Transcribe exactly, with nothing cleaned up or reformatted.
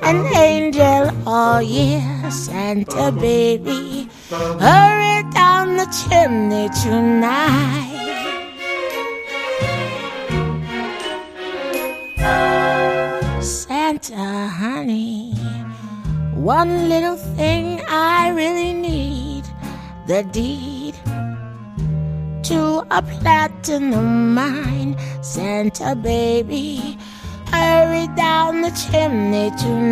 an angel all year. Santa baby, hurry down the chimney tonight. Santa, honey, one little thing I really need, the deed to a platinum mine. Santa baby, hurry down the chimney tonight.